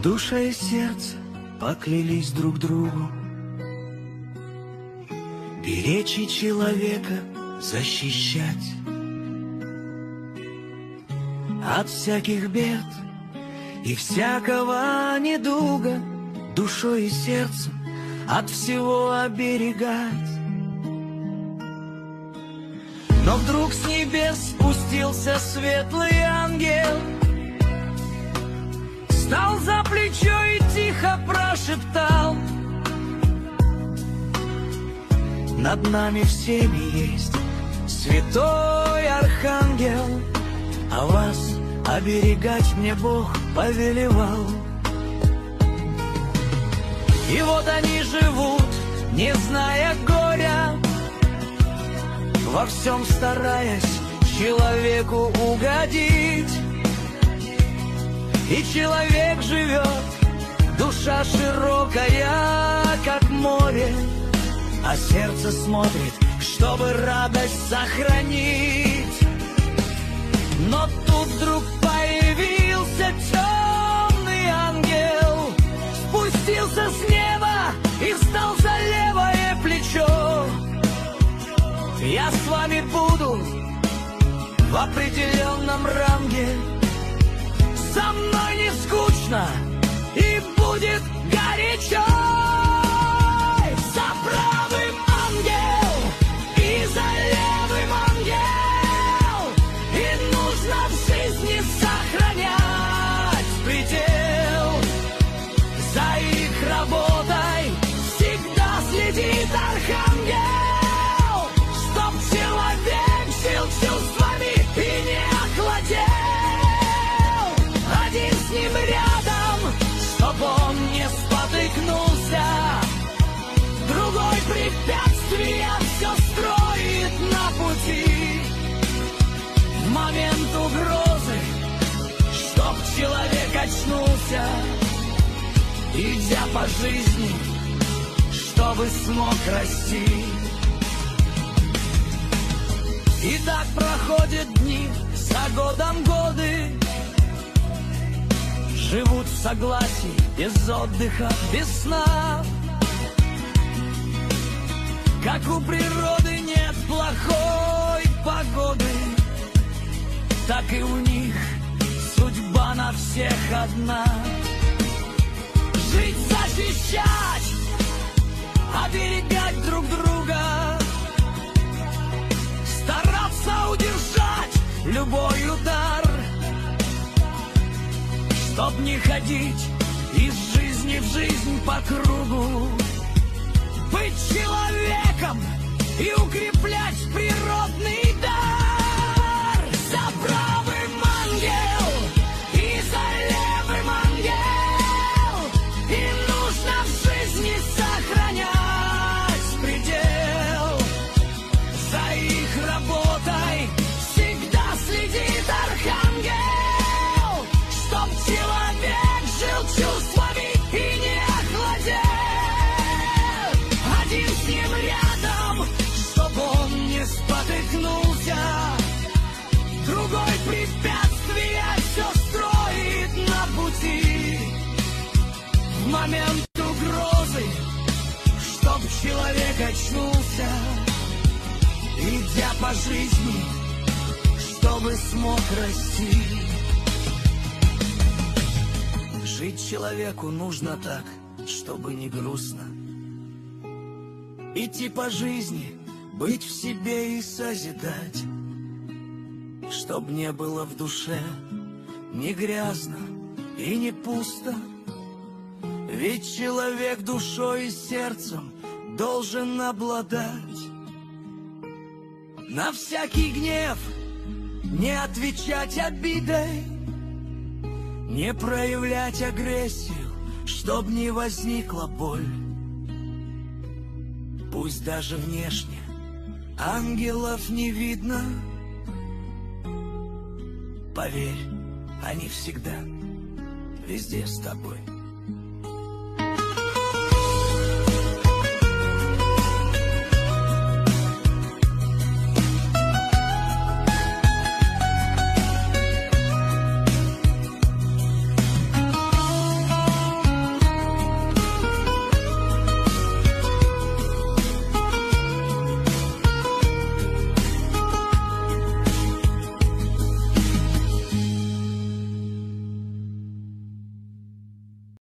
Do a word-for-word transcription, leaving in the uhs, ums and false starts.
Душа и сердце поклялись друг другу беречь и человека защищать от всяких бед и всякого недуга, душой и сердцем от всего оберегать. Но вдруг с небес спустился светлый ангел, встал за плечо и тихо прошептал: над нами всеми есть святой архангел, а вас оберегать мне Бог повелевал. И вот они живут, не зная горя, во всем стараясь человеку угодить. И человек живет, душа широкая, как море, а сердце смотрит, чтобы радость сохранить. Но тут вдруг появился темный ангел, спустился с неба и встал за левое плечо. Я с вами буду в определенном ранге, со мной не скучно и будет горячо. За правым ангел и за левым ангел, и нужно в жизни сохранять предел. За их работой всегда следит архангел, чтоб человек жил чувствами и не охладел. Один с ним рядом, чтоб он не спотыкнулся, другой препятствия все строит на пути. В момент угрозы, чтоб человек очнулся, идя по жизни, чтобы смог расти. И так проходят дни, за годом годы, живут в согласии, без отдыха, без сна. Как у природы нет плохой погоды, так и у них судьба на всех одна. Жить, защищать, оберегать друг друга, стараться удержать любой удар, чтоб не ходить из жизни в жизнь по кругу, быть человеком и укреплять природный дар. За правым ангел и за левым ангел, и нужно в жизни сохранять предел. За их работой всегда следит архангел, чтоб человек жил чувствами и не охладел. Один с ним рядом, чтоб он не спотыкнулся, другой препятствия все строит на пути. В момент угрозы, чтоб человек очнулся, идя по жизни, чтобы смог расти. Жить человеку нужно так, чтобы не грустно, идти по жизни, быть в себе и созидать, чтоб не было в душе ни грязно и не пусто. Ведь человек душой и сердцем должен обладать. На всякий гнев не отвечать обидой, не проявлять агрессию, чтоб не возникла боль. Пусть даже внешне ангелов не видно, поверь, они всегда везде с тобой.